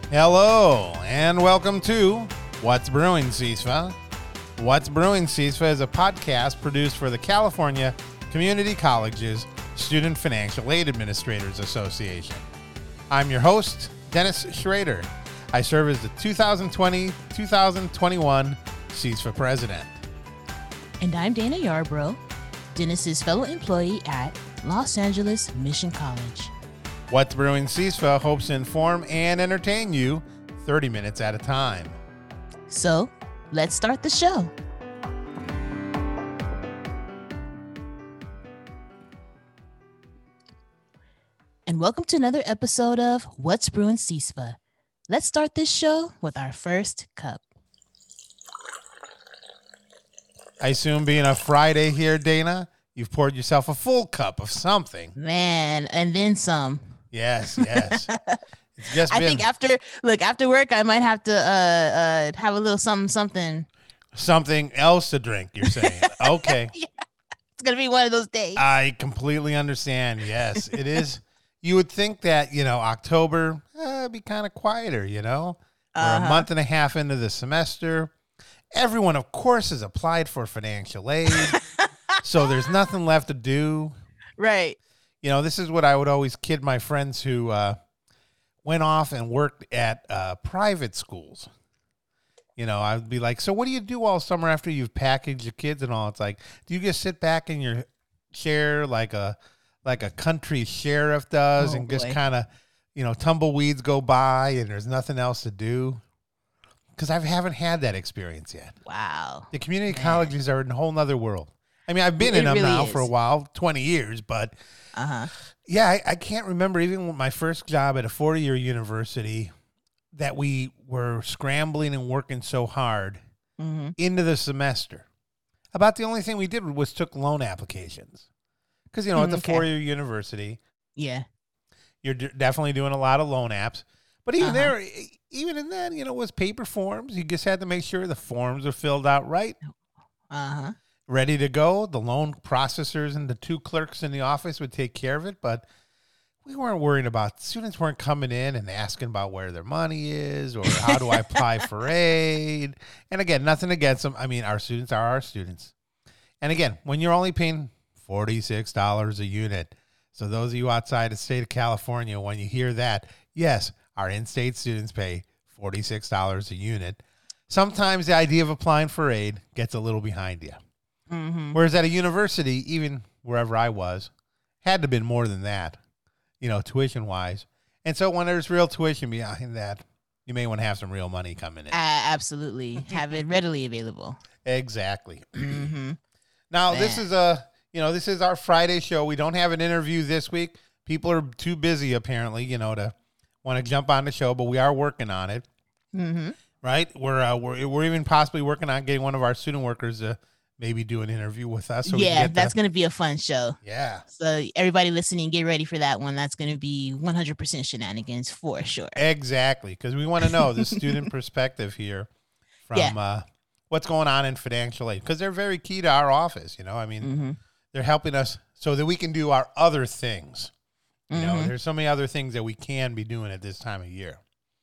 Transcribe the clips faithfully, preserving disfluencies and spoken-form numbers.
Hello, and welcome to What's Brewing, C I S F A. What's Brewing, C I S F A is a podcast produced for the California Community Colleges Student Financial Aid Administrators Association. I'm your host, Dennis Schrader. I serve as the two thousand twenty to two thousand twenty-one C I S F A president. And I'm Dana Yarbrough, Dennis's fellow employee at Los Angeles Mission College. What's Brewing, C I S F A hopes to inform and entertain you thirty minutes at a time. So, let's start the show. And welcome to another episode of What's Brewing, C I S F A. Let's start this show with our first cup. I assume being a Friday here, Dana, you've poured yourself a full cup of something. Man, and then some. Yes, yes. It's just I been think after, look, after work, I might have to uh, uh, have a little something, something. something else to drink, you're saying. Okay. Yeah, it's going to be one of those days. I completely understand. Yes, it is. You would think that, you know, October uh, be kind of quieter, you know? We're Uh-huh. a month and a half into the semester. Everyone, of course, has applied for financial aid. So there's nothing left to do. Right. You know, this is what I would always kid my friends who uh, went off and worked at uh, private schools. You know, I would be like, so what do you do all summer after you've packaged your kids and all? It's like, do you just sit back in your chair like a like a country sheriff does Oh, and just boy. kind of, you know, tumbleweeds go by and there's nothing else to do? Because I haven't had that experience yet. Wow. The community Man. colleges are in a whole nother world. I mean, I've been It in them really now is. for a while, twenty years, but Uh-huh. yeah, I, I can't remember even with my first job at a four-year university that we were scrambling and working so hard Mm-hmm. into the semester. About the only thing we did was took loan applications. Because, you know, at the Okay. four-year university, Yeah. you're d- definitely doing a lot of loan apps. But even Uh-huh. there, e- even in that, you know, it was paper forms. You just had to make sure the forms are filled out right, Uh-huh. ready to go. The loan processors and the two clerks in the office would take care of it. But we weren't worried about, students weren't coming in and asking about where their money is or how do I apply for aid. And again, nothing against them. I mean, our students are our students. And again, when you're only paying forty-six dollars a unit, so those of you outside the state of California, when you hear that, yes, our in-state students pay forty-six dollars a unit. Sometimes the idea of applying for aid gets a little behind you. Mm-hmm. Whereas at a university, even wherever I was, had to have been more than that, you know, tuition-wise. And so when there's real tuition behind that, you may want to have some real money coming in. Uh, absolutely. Have it readily available. Exactly. Mm-hmm. Now, this Man. is a, you know, this is our Friday show. We don't have an interview this week. People are too busy, apparently, you know, to want to jump on the show, but we are working on it, Mm-hmm. right? We're, uh, we're, we're even possibly working on getting one of our student workers to maybe do an interview with us. So we can Yeah, get that's the- going to be a fun show. Yeah. So everybody listening, get ready for that one. That's going to be one hundred percent shenanigans for sure. Exactly, because we want to know the student perspective here from Yeah. uh, what's going on in financial aid, because they're very key to our office. You know, I mean, Mm-hmm. they're helping us so that we can do our other things. You know, Mhm. there's so many other things that we can be doing at this time of year.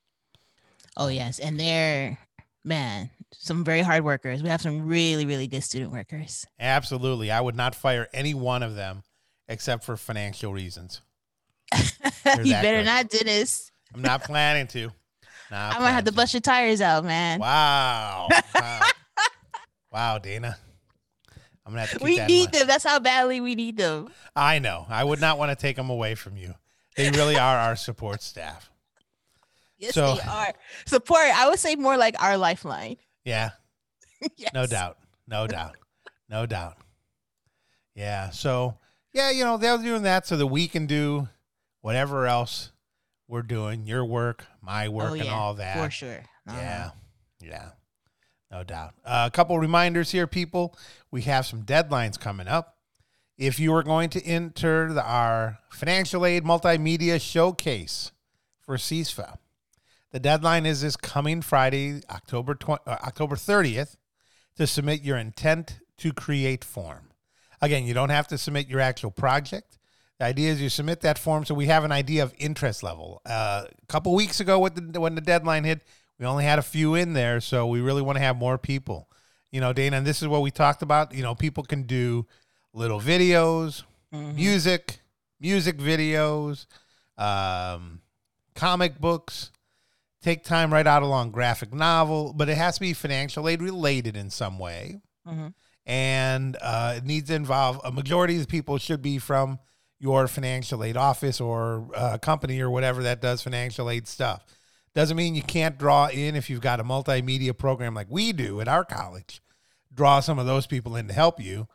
Oh, yes. And they're, man, some very hard workers. We have some really, really good student workers. Absolutely, I would not fire any one of them except for financial reasons. you that better good. not, Dennis. I'm not planning to. Not I might have to planning bust your tires out, man. Wow. Wow. Wow, Dana. I'm gonna have to keep We that in need mind. them. That's how badly we need them. I know. I would not want to take them away from you. They really are our support staff. Yes, So- they are. Support, I would say more like our lifeline. Yeah, Yes. no doubt. No doubt. No doubt. Yeah. So, yeah, you know, they're doing that so that we can do whatever else we're doing, your work, my work, Oh, and yeah, all that. for sure. Uh-huh. Yeah. Yeah. No doubt. Uh, a couple reminders here, people. We have some deadlines coming up. If you are going to enter the, our Financial Aid Multimedia Showcase for C I S F A, the deadline is this coming Friday, October twentieth, uh, October thirtieth, to submit your intent to create form. Again, you don't have to submit your actual project. The idea is you submit that form so we have an idea of interest level. Uh, a couple weeks ago, with the, when the deadline hit, we only had a few in there, so we really want to have more people. You know, Dana, and this is what we talked about. You know, people can do little videos, mm-hmm. music, music videos, um, comic books. Take time right out along graphic novel, but it has to be financial aid related in some way. Mm-hmm. And uh, it needs to involve a majority of the people should be from your financial aid office or uh, company or whatever that does financial aid stuff. Doesn't mean you can't draw in if you've got a multimedia program like we do at our college. Draw some of those people in to help you.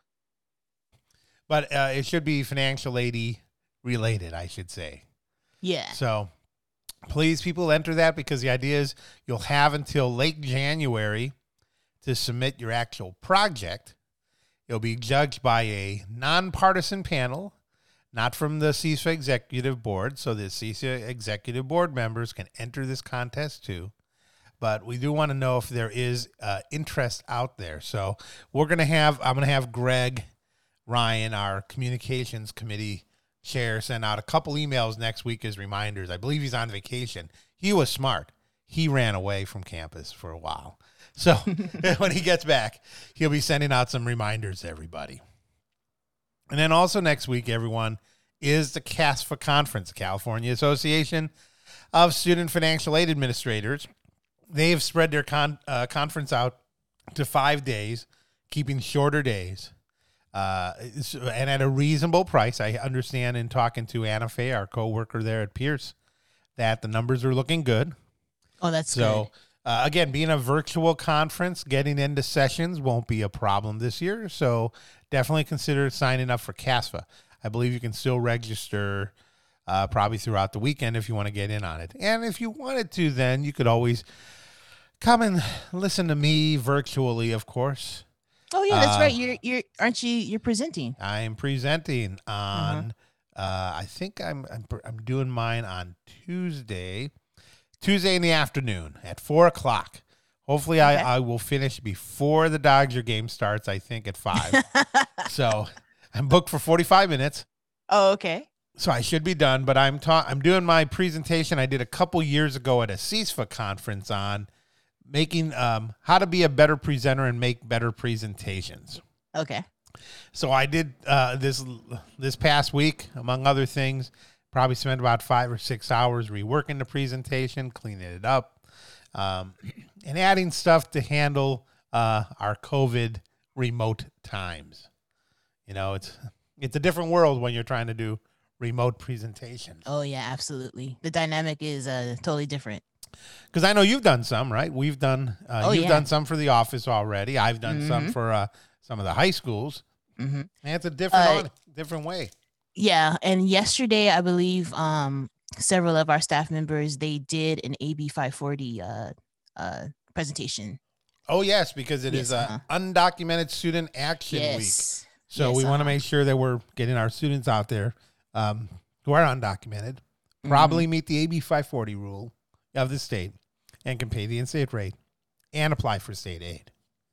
But uh, it should be financial aid related, I should say. Yeah. So please, people, enter that because the idea is you'll have until late January to submit your actual project. You'll be judged by a nonpartisan panel, not from the C I S F A Executive Board, so the C I S F A Executive Board members can enter this contest too. But we do want to know if there is uh, interest out there. So we're going to have, I'm going to have Greg Ryan, our communications committee chair, send out a couple emails next week as reminders. I believe he's on vacation. He was smart. He ran away from campus for a while. So when he gets back, he'll be sending out some reminders to everybody. And then also next week, everyone, is the C A S F A conference, the California Association of Student Financial Aid Administrators. They have spread their con- uh, conference out to five days, keeping shorter days. Uh, and at a reasonable price. I understand in talking to Anna Faye, our co-worker there at Pierce, that the numbers are looking good. Oh, that's so, good. Uh, again, being a virtual conference, getting into sessions won't be a problem this year. So definitely consider signing up for C A S F A. I believe you can still register uh, probably throughout the weekend if you want to get in on it. And if you wanted to, then you could always come and listen to me virtually, of course. Oh yeah, that's uh, right. You're you're aren't you you're presenting? I am presenting on. Uh-huh. Uh, I think I'm, I'm I'm doing mine on Tuesday, Tuesday in the afternoon at four o'clock. Hopefully, okay. I I will finish before the Dodger game starts. I think at five. So I'm booked for forty-five minutes. Oh, okay. So I should be done. But I'm ta- I'm doing my presentation I did a couple years ago at a C I S F A conference on making um how to be a better presenter and make better presentations. Okay. So I did uh, this this past week, among other things. Probably spent about five or six hours reworking the presentation, cleaning it up, um, and adding stuff to handle uh, our COVID remote times. You know, it's it's a different world when you're trying to do remote presentations. Oh yeah, absolutely. The dynamic is uh, totally different. Because I know you've done some, right? We've done, uh, oh, you've yeah. done some for the office already. I've done mm-hmm. some for uh, some of the high schools. Mm-hmm. And it's a different, uh, different way. Yeah. And yesterday, I believe um, several of our staff members, they did an A B five forty uh, uh, presentation. Oh, yes, because it yes, is uh-huh. an undocumented student action yes. week. So yes, we uh-huh. want to make sure that we're getting our students out there um, who are undocumented, probably mm-hmm. meet the A B five forty rule of the state and can pay the in-state rate and apply for state aid.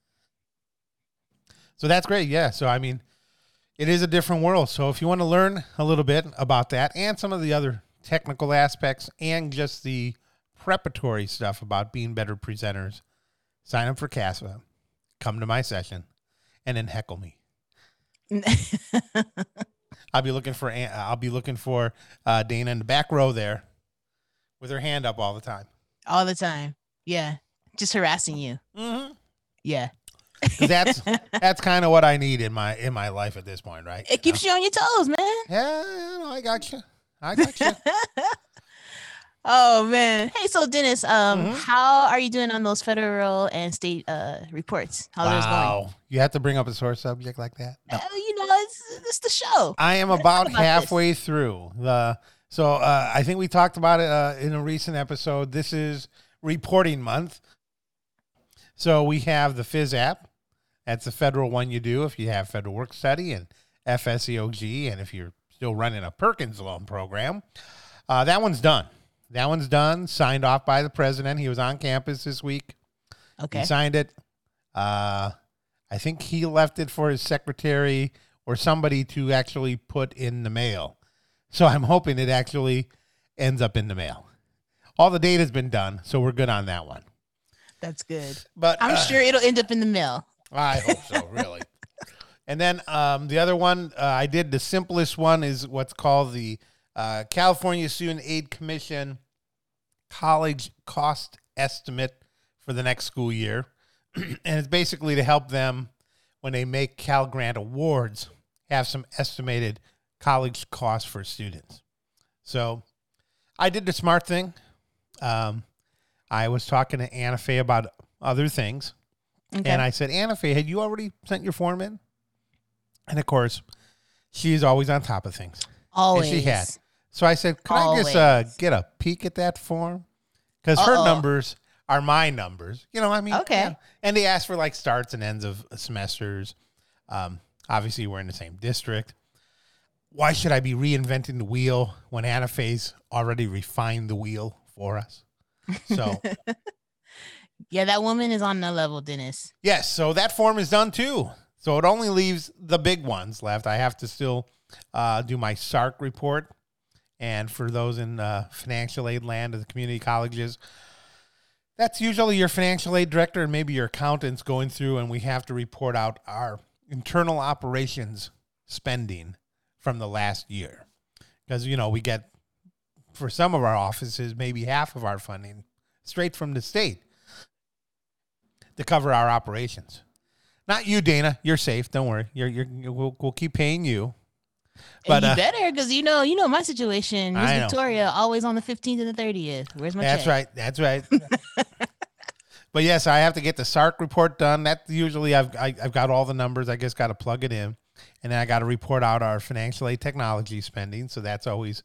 So that's great. Yeah. So, I mean, it is a different world. So if you want to learn a little bit about that and some of the other technical aspects and just the preparatory stuff about being better presenters, sign up for C A S F A, come to my session, and then heckle me. I'll be looking for I'll be looking for uh, Dana in the back row there with her hand up all the time. All the time. Yeah. Just harassing you. Mm-hmm. Yeah. that's that's kind of what I need in my in my life at this point, right? It keeps you, know? you on your toes, man. Yeah, you know, I got you. I got you. Oh man. Hey, so Dennis, um, mm-hmm. how are you doing on those federal and state uh reports? How are wow. those going? You have to bring up a sore subject like that? No. Uh, you know, it's it's the show. I am about, about halfway this. through the so uh, I think we talked about it uh, in a recent episode. This is reporting month. So we have the F I Z app. That's the federal one you do if you have federal work study and F S E O G, and if you're still running a Perkins loan program. Uh, that one's done. That one's done, signed off by the president. He was on campus this week. Okay. He signed it. Uh, I think he left it for his secretary or somebody to actually put in the mail. So I'm hoping it actually ends up in the mail. All the data's been done, so we're good on that one. That's good. But I'm uh, sure it'll end up in the mail. I hope so, really. And then um, the other one, uh, I did the simplest one is what's called the uh, California Student Aid Commission College Cost Estimate for the next school year. And it's basically to help them when they make Cal Grant awards have some estimated college costs for students. So I did the smart thing. Um, I was talking to Anna Faye about other things. Okay. And I said, Anna Faye, had you already sent your form in? And of course, she's always on top of things. Always. And she had. So I said, could Always. I just uh, get a peek at that form? Because her Uh-oh. numbers are my numbers. You know, I mean, Okay. yeah. And they asked for like starts and ends of semesters. Um, obviously, we're in the same district. Why should I be reinventing the wheel when Anna Faye's already refined the wheel for us? So, Yeah, that woman is on the level, Dennis. yes, so that form is done too. So it only leaves the big ones left. I have to still uh, do my S A R C report. And for those in uh, financial aid land of the community colleges, that's usually your financial aid director and maybe your accountants going through, and we have to report out our internal operations spending from the last year. Because, you know, we get, for some of our offices, maybe half of our funding straight from the state to cover our operations. Not you, Dana. You're safe. Don't worry. You're, you're, we'll, we'll keep paying you. But But you uh, better, because you know, you know my situation. Miss I know. Victoria always on the fifteenth and the thirtieth. Where's my That's check? right. That's right. But yes, I have to get the S A R C report done. That usually I've I, I've got all the numbers. I just got to plug it in, and then I got to report out our financial aid technology spending. So that's always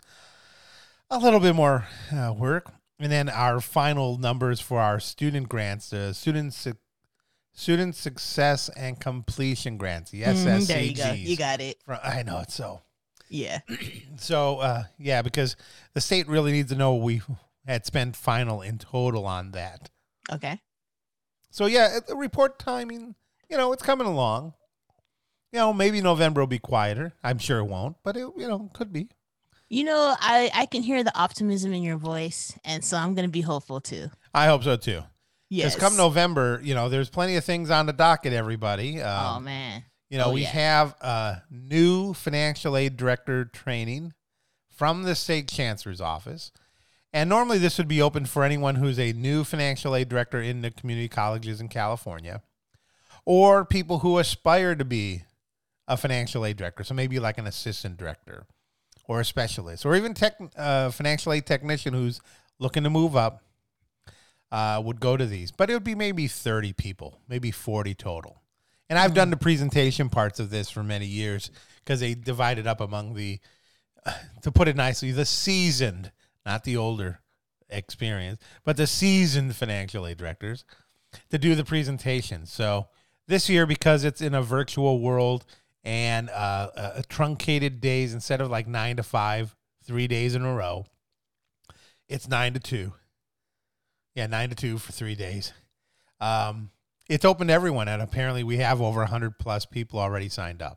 a little bit more uh, work. And then our final numbers for our student grants, the student su- student success and completion grants, the S S C Gs. Mhm, there you go. You got it. From- I know it's so. Yeah. So, uh, yeah, because the state really needs to know what we had spent final in total on that. Okay. So, yeah, the report timing, you know, it's coming along. You know, maybe November will be quieter. I'm sure it won't, but it, you know, could be. You know, I, I can hear the optimism in your voice, and so I'm going to be hopeful too. I hope so, too. Yes. Because come November, you know, there's plenty of things on the docket, everybody. Um, oh, man. You know, Oh, we yeah. have a new financial aid director training from the state chancellor's office. And normally this would be open for anyone who's a new financial aid director in the community colleges in California, or people who aspire to be a financial aid director. So maybe like an assistant director or a specialist, or even tech, uh, financial aid technician who's looking to move up uh, would go to these. But it would be maybe thirty people, maybe forty total. And I've done the presentation parts of this for many years because they divide it up among the, uh, to put it nicely, the seasoned, not the older experience, but the seasoned financial aid directors to do the presentation. So this year, because it's in a virtual world and uh, a, a truncated days, instead of like nine to five, three days in a row, it's nine to two. Yeah, nine to two for three days. Um, It's open to everyone, and apparently we have over one hundred plus people already signed up.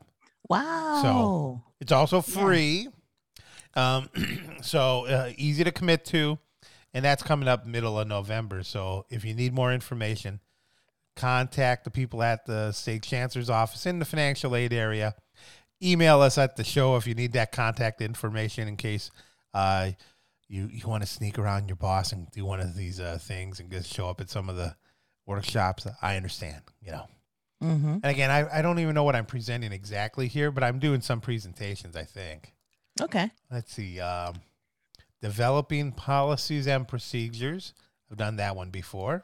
Wow. It's also free, um, so uh, easy to commit to, and that's coming up middle of November. So if you need more information, contact the people at the state chancellor's office in the financial aid area. Email us at the show if you need that contact information in case uh, you, you want to sneak around your boss and do one of these uh, things and just show up at some of the workshops. I understand, you know. Mm-hmm. And again, I, I don't even know what I'm presenting exactly here, but I'm doing some presentations, I think. Okay. Let's see. Um, developing policies and procedures. I've done that one before.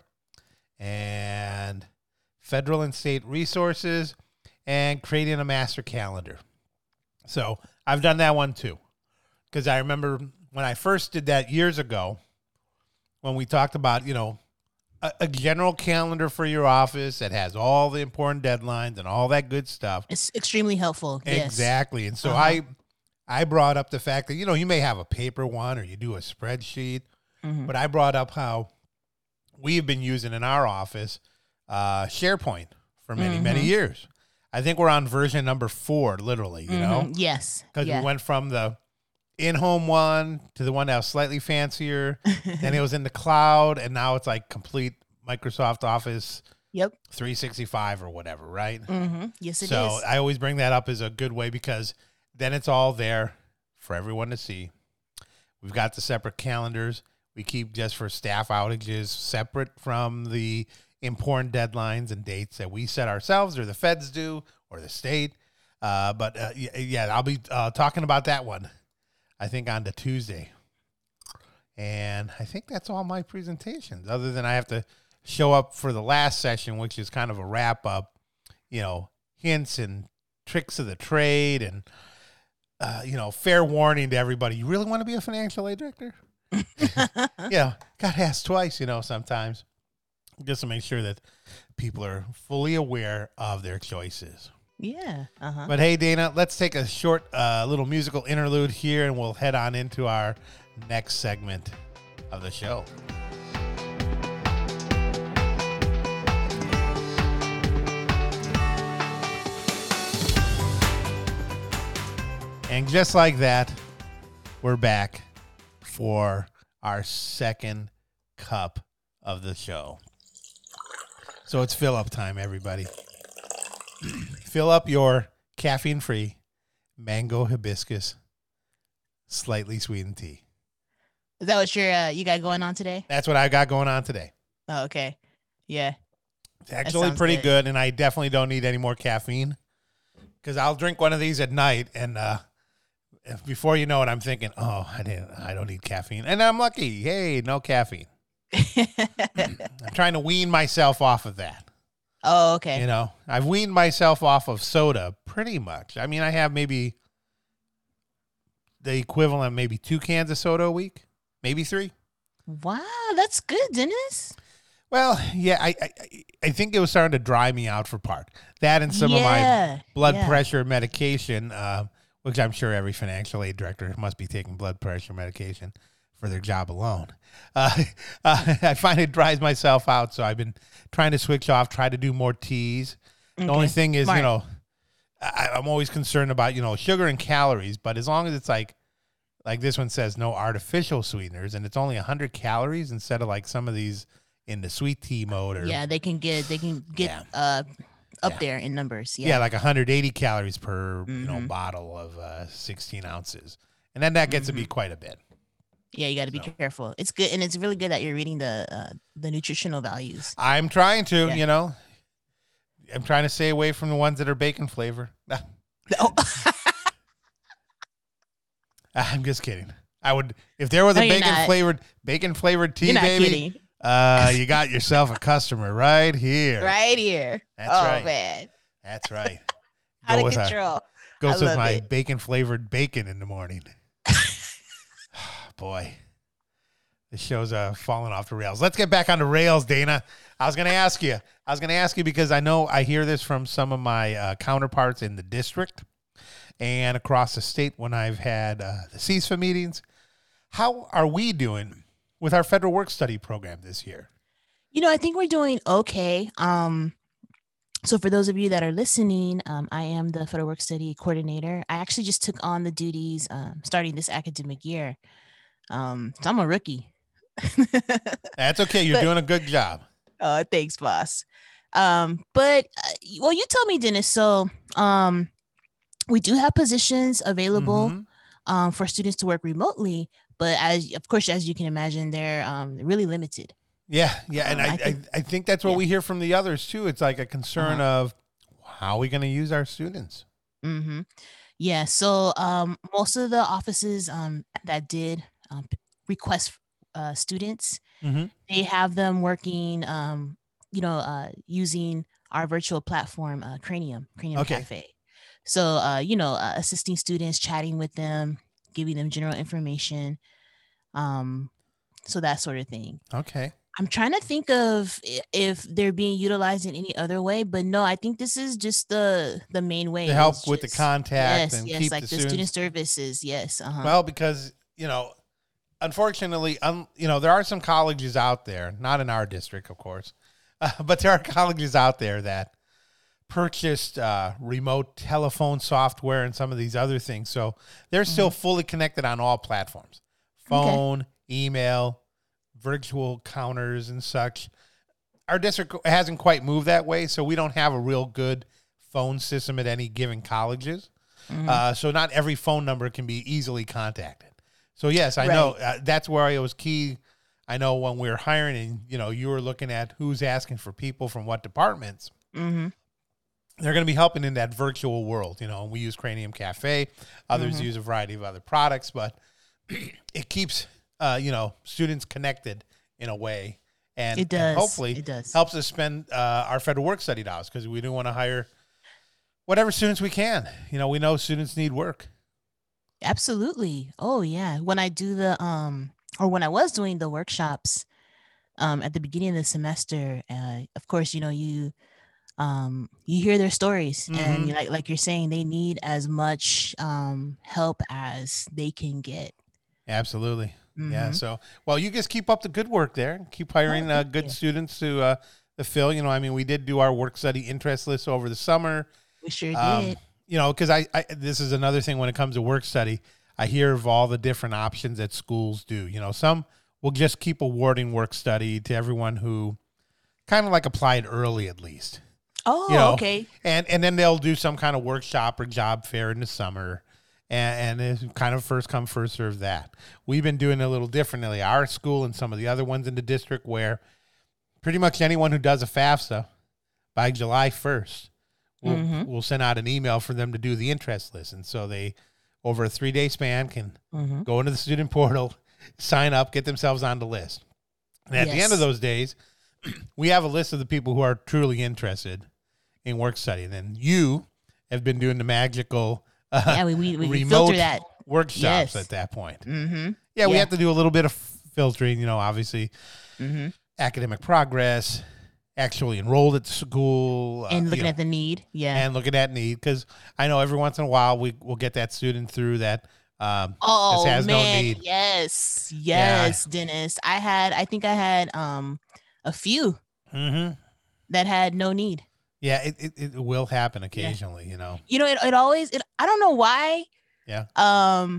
And federal and state resources and creating a master calendar. So I've done that one too. Because I remember when I first did that years ago, when we talked about, you know, a general calendar for your office that has all the important deadlines and all that good stuff. It's extremely helpful. Yes. Exactly. And so Uh-huh. I I brought up the fact that, you know, you may have a paper one or you do a spreadsheet, Mhm. but I brought up how we've been using in our office uh, SharePoint for many, many Mhm. years. I think we're on version number four, literally, you know, Mhm. Yes. because Yeah. we went from the in-home one to the one that was slightly fancier. Then it was in the cloud, and now it's like complete Microsoft Office Yep. three sixty-five or whatever, right? Mm-hmm. Yes, it is. So I always bring that up as a good way because then it's all there for everyone to see. We've got the separate calendars. We keep just for staff outages separate from the important deadlines and dates that we set ourselves or the feds do or the state. Uh, but uh, yeah, I'll be uh, talking about that one, I think, on the Tuesday. And I think that's all my presentations, other than I have to show up for the last session, which is kind of a wrap up, you know, hints and tricks of the trade and, uh, you know, fair warning to everybody. You really want to be a financial aid director? Yeah, got asked twice, you know, sometimes, just to make sure that people are fully aware of their choices. Yeah. Uh-huh. But hey, Dana, let's take a short uh, little musical interlude here, and we'll head on into our next segment of the show. And just like that, we're back for our second cup of the show. So it's fill up time, everybody. Fill up your caffeine-free mango hibiscus slightly sweetened tea. Is that what you're uh, you got going on today? That's what I got going on today. Oh, okay. Yeah. It's actually pretty good. good, and I definitely don't need any more caffeine because I'll drink one of these at night, and uh, before you know it, I'm thinking, oh, I didn't, I don't need caffeine, and I'm lucky. Hey, no caffeine. I'm trying to wean myself off of that. Oh, okay. You know, I've weaned myself off of soda pretty much. I mean, I have maybe the equivalent of maybe two cans of soda a week, maybe three. Wow, that's good, Dennis. Well, yeah, I, I I think it was starting to dry me out for part. That and some yeah, of my blood yeah. pressure medication, uh, which I'm sure every financial aid director must be taking blood pressure medication for their job alone. Uh, uh, I find it dries myself out, so I've been trying to switch off, try to do more teas. Okay. The only thing is, Smart. you know, I, I'm always concerned about, you know, sugar and calories, but as long as it's like, like this one says, no artificial sweeteners, and it's only one hundred calories instead of like some of these in the sweet tea mode. Or, yeah, they can get, they can get yeah. uh, up yeah. there in numbers. Yeah, yeah like one hundred eighty calories per, mm-hmm. you know, bottle of uh, sixteen ounces. And then that gets mm-hmm. to be quite a bit. Yeah, you got to be so. careful. It's good, and it's really good that you're reading the uh, the nutritional values. I'm trying to, yeah. you know. I'm trying to stay away from the ones that are bacon flavor. Oh. I'm just kidding. I would, if there was no, a bacon flavored bacon flavored tea, you're not baby. Kidding. Uh, you got yourself a customer right here. Right here. That's oh, right. man. That's right. Out of control. Our, goes with my bacon flavored bacon in the morning. Boy, this show's uh, falling off the rails. Let's get back on the rails, Dana. I was going to ask you. I was going to ask you because I know I hear this from some of my uh, counterparts in the district and across the state when I've had uh, the C I S F A meetings. How are we doing with our federal work study program this year? You know, I think we're doing okay. Um, so for those of you that are listening, um, I am the federal work study coordinator. I actually just took on the duties um, starting this academic year. Um, so I'm a rookie. That's okay. You're but, doing a good job. Oh, uh, thanks, boss. Um, but uh, well, you tell me, Dennis. So, um, we do have positions available mm-hmm. um, for students to work remotely, but as of course, as you can imagine, they're um, really limited. Yeah, yeah, and um, I, I, think, I I think that's what yeah. we hear from the others too. It's like a concern uh-huh. of how are we going to use our students. Mm-hmm. Yeah. So, um, most of the offices um that did Um, request uh, students. Mm-hmm. They have them working, um, you know, uh, using our virtual platform, uh, Cranium, Cranium okay. Cafe. So, uh, you know, uh, assisting students, chatting with them, giving them general information, um, so that sort of thing. Okay. I'm trying to think of if they're being utilized in any other way, but no, I think this is just the the main way. To help just, with the contact yes, and yes, keep like the, the student services. Yes. Uh-huh. Well, because, you know, unfortunately, um, you know, there are some colleges out there, not in our district, of course, uh, but there are colleges out there that purchased uh, remote telephone software and some of these other things. So they're mm-hmm. still fully connected on all platforms. Phone, okay. email, virtual counters and such. Our district hasn't quite moved that way, so we don't have a real good phone system at any given colleges. Mm-hmm. Uh, so not every phone number can be easily contacted. So, yes, I right. know uh, that's where it was key. I know when we were hiring and, you know, you were looking at who's asking for people from what departments. Mm-hmm. They're going to be helping in that virtual world. You know, we use Cranium Cafe. Others mm-hmm. use a variety of other products, but it keeps, uh, you know, students connected in a way. And, it does. and hopefully it does. helps us spend uh, our federal work study dollars because we do want to hire whatever students we can. You know, we know students need work. Absolutely. Oh, yeah. When I do the, um, or when I was doing the workshops um, at the beginning of the semester, uh, of course, you know, you, um, you hear their stories mm-hmm. and like, like you're saying, they need as much um, help as they can get. Absolutely. Mm-hmm. Yeah. So, well, you just keep up the good work there. Keep hiring oh, uh, good you. students to, uh, to fill. You know, I mean, we did do our work study interest list over the summer. We sure um, did. You know, because I, I, this is another thing when it comes to work study. I hear of all the different options that schools do. You know, some will just keep awarding work study to everyone who kind of like applied early, at least. Oh, you know? okay. And and then they'll do some kind of workshop or job fair in the summer. And, and it's kind of first come, first serve that. We've been doing it a little differently. Our school and some of the other ones in the district where pretty much anyone who does a FAFSA by July first will mm-hmm. will send out an email for them to do the interest list. And so they, over a three-day span, can mm-hmm. go into the student portal, sign up, get themselves on the list. And at yes. the end of those days, we have a list of the people who are truly interested in work study. And then you have been doing the magical uh, yeah, we, we, we remote filter that. workshops yes. at that point. Mm-hmm. Yeah, we yeah. have to do a little bit of filtering, you know, obviously. Mm-hmm. Academic progress, actually enrolled at school. And uh, looking you know, at the need. Yeah. And looking at need. Because I know every once in a while we will get that student through that um, oh, just has man. no need. Yes. Yes, yeah. Dennis. I had, I think I had um, a few mm-hmm. that had no need. Yeah, it, it, it will happen occasionally, yeah. you know. You know, it, it always, it, I don't know why. Yeah. Um,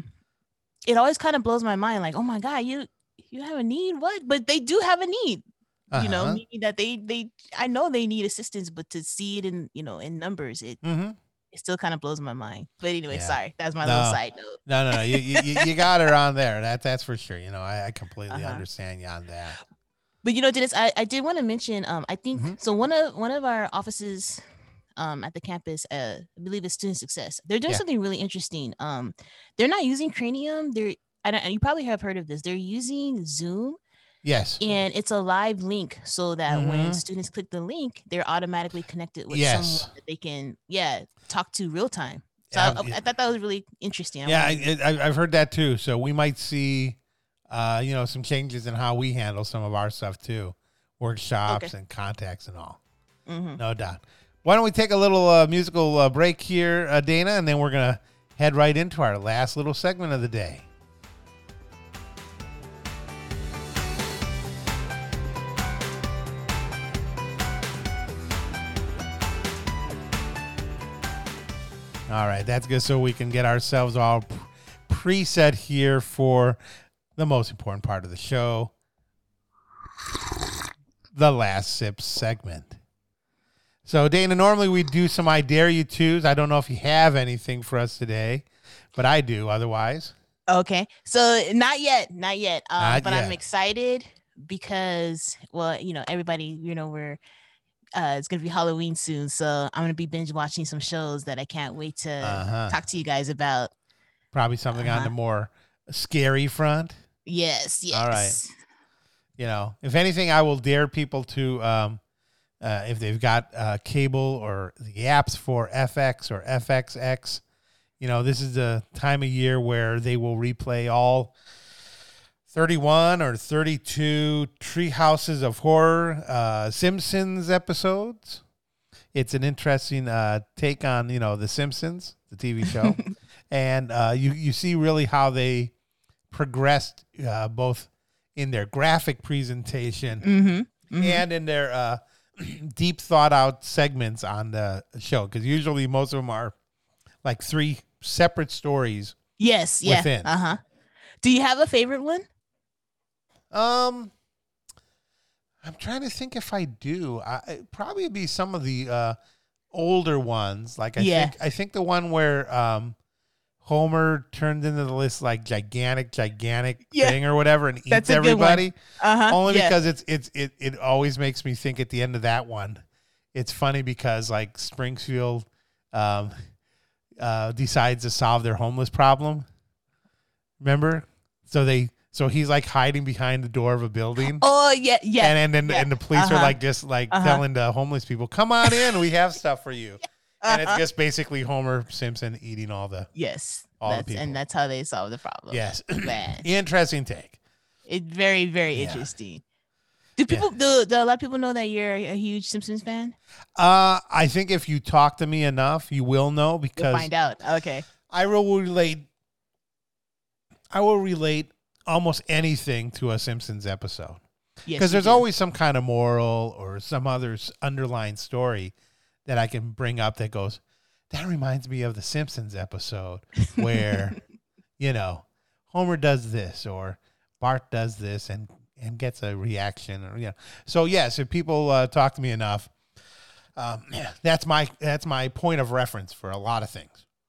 It always kind of blows my mind. Like, oh my God, you you have a need? What? But they do have a need. Uh-huh. You know, meaning that they, they, I know they need assistance, but to see it in, you know, in numbers, it mm-hmm. it still kind of blows my mind. But anyway, yeah. sorry. That's my no. little side note. No, no, no. You, you, you got her on there. That, that's for sure. You know, I, I completely uh-huh. understand you on that. But, you know, Dennis, I, I did want to mention, um, I think, mm-hmm. so one of one of our offices um, at the campus, uh, I believe it's Student Success. They're doing yeah. something really interesting. Um, they're not using Cranium. They're, I don't, and you probably have heard of this. They're using Zoom. Yes. And it's a live link so that mm-hmm. when students click the link, they're automatically connected with yes. someone that they can, yeah, talk to real time. So yeah, I, I, I thought that was really interesting. I yeah, I, I, I've heard that too. So we might see, uh, you know, some changes in how we handle some of our stuff too. Workshops okay. and contacts and all. Mm-hmm. No doubt. Why don't we take a little uh, musical uh, break here, uh, Dana, and then we're going to head right into our last little segment of the day. All right, that's good. So we can get ourselves all preset here for the most important part of the show, the last sip segment. So, Dana, normally we do some I Dare You Twos. I don't know if you have anything for us today, but I do otherwise. Okay. So, not yet. Not yet. Um, not but yet. I'm excited because, well, you know, everybody, you know, we're, Uh, it's going to be Halloween soon, so I'm going to be binge watching some shows that I can't wait to uh-huh. talk to you guys about. Probably something uh-huh. on the more scary front. Yes, yes. All right. You know, if anything, I will dare people to, um, uh, if they've got uh, cable or the apps for F X or F X X, you know, this is the time of year where they will replay all thirty-one or thirty-two Treehouses of Horror uh, Simpsons episodes. It's an interesting uh, take on, you know, The Simpsons, the T V show. and uh, you, you see really how they progressed uh, both in their graphic presentation mm-hmm. Mm-hmm. and in their uh, deep thought out segments on the show, because usually most of them are like three separate stories. Yes. Yeah. Within. Uh huh. Do you have a favorite one? Um, I'm trying to think if I do. I it'd probably be some of the uh, older ones. Like I Yeah. think I think the one where um, Homer turned into this like gigantic, gigantic Yeah. thing or whatever and That's eats a good one. everybody. Uh-huh. Only yeah. because it's it's it it always makes me think at the end of that one. It's funny because like Springfield um, uh, decides to solve their homeless problem. Remember? So they so he's like hiding behind the door of a building. Oh yeah, yeah. And and then yeah. and the police uh-huh. are like just like uh-huh. telling the homeless people, "Come on in, we have stuff for you." uh-huh. And it's just basically Homer Simpson eating all the yes, all the that's, people. and that's how they solve the problem. Yes. Man. Interesting take. It's very very Yeah. interesting. Do people do, do a lot of people know that you're a huge Simpsons fan? Uh, I think if you talk to me enough, you will know You'll because find out. Okay. I will relate. I will relate almost anything to a Simpsons episode Yes. because you there's do. always some kind of moral or some other s- underlying story that I can bring up that goes, that reminds me of the Simpsons episode where, you know, Homer does this or Bart does this and, and gets a reaction. Or, you know. So, yes, if people uh, talk to me enough, um, that's my that's my point of reference for a lot of things.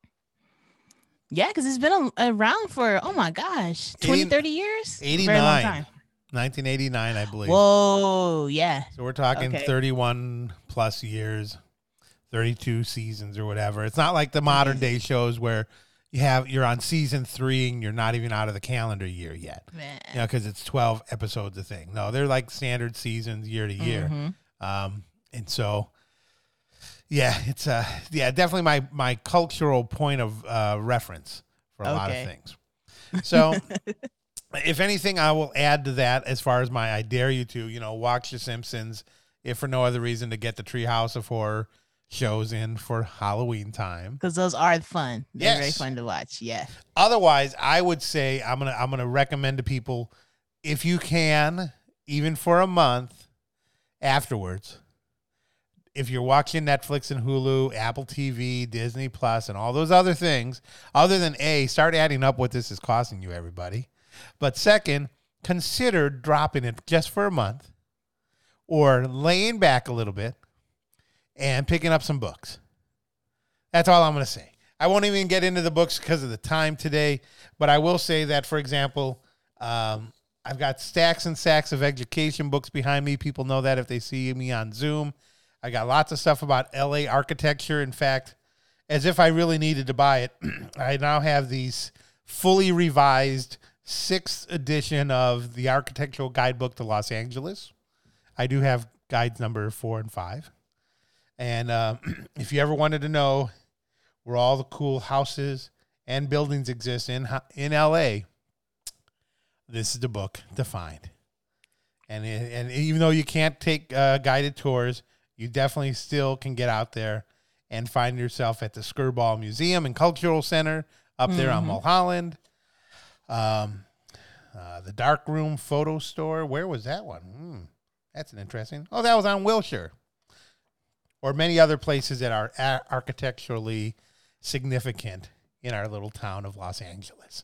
Yeah, because it's been a, around for, oh my gosh, twenty, eighty thirty years? Very long eighty-nine time. nineteen eighty-nine, I believe. Whoa, yeah. So we're talking Okay. thirty-one plus years, thirty-two seasons or whatever. It's not like the modern day shows where you have you're on season three and you're not even out of the calendar year yet. Man. You know, because it's twelve episodes a thing. No, they're like standard seasons year to year. Mhm. Um, and so, yeah, it's uh, yeah, definitely my my cultural point of uh, reference for a lot of Okay. things. So, if anything, I will add to that as far as my I dare you to, you know, watch The Simpsons, if for no other reason to get the Treehouse of Horror shows in for Halloween time. Because those are fun. They're very Yes. fun to watch. Yeah. Otherwise, I would say I'm gonna I'm gonna recommend to people, if you can, even for a month afterwards, if you're watching Netflix and Hulu, Apple T V, Disney Plus, and all those other things, other than A, start adding up what this is costing you, everybody. But second, consider dropping it just for a month or laying back a little bit and picking up some books. That's all I'm going to say. I won't even get into the books because of the time today, but I will say that, for example, um, I've got stacks and stacks of education books behind me. People know that if they see me on Zoom. I got lots of stuff about L A architecture. In fact, as if I really needed to buy it, I now have these fully revised sixth edition of the Architectural Guidebook to Los Angeles. I do have guides number four and five. And uh, if you ever wanted to know where all the cool houses and buildings exist in in L A, this is the book to find. And it, and even though you can't take uh, guided tours, you definitely still can get out there and find yourself at the Skirball Museum and Cultural Center up there on Mhm. Mulholland. Um, uh, the Dark Room Photo Store. Where was that one? Hmm, that's an interesting. Oh, that was on Wilshire. Or many other places that are a- architecturally significant in our little town of Los Angeles.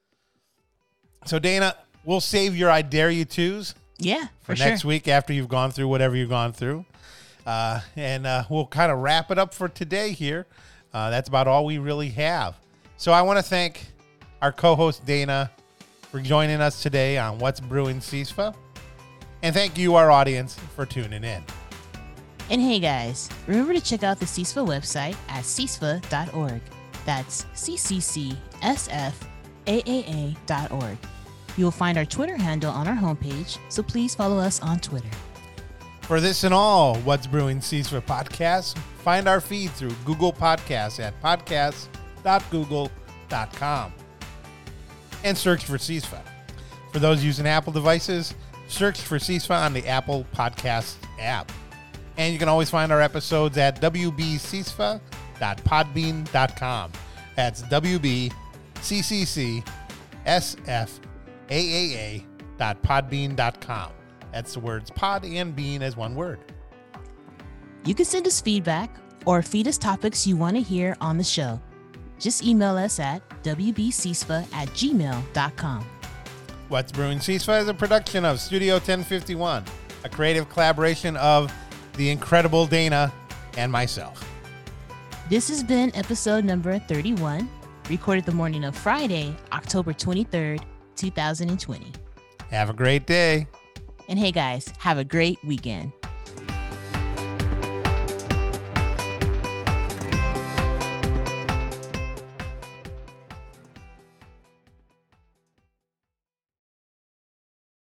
So, Dana, we'll save your I Dare You Twos Yeah, for, for, next sure. week after you've gone through whatever you've gone through. Uh, and uh, we'll kind of wrap it up for today here. Uh, that's about all we really have. So I want to thank our co-host Dana for joining us today on What's Brewing C I S F A. And thank you, our audience, for tuning in. And hey guys, remember to check out the C I S F A website at c s f a dot org. That's C C C S F A A A dot org. You will find our Twitter handle on our homepage, so please follow us on Twitter. For this and all What's Brewing C I S F A podcasts, find our feed through Google Podcasts at podcasts dot google dot com and search for C I S F A. For those using Apple devices, search for C I S F A on the Apple Podcast app. And you can always find our episodes at w b c s f a dot podbean dot com. That's w b c c c s f a a a dot podbean dot com. That's the words pod and bean as one word. You can send us feedback or feed us topics you want to hear on the show. Just email us at w b c s f a at gmail dot com. What's Brewing C I S F A is a production of Studio ten fifty-one, a creative collaboration of the incredible Dana and myself. This has been episode number thirty-one, recorded the morning of Friday, October twenty-third, two thousand twenty. Have a great day. And hey guys, have a great weekend.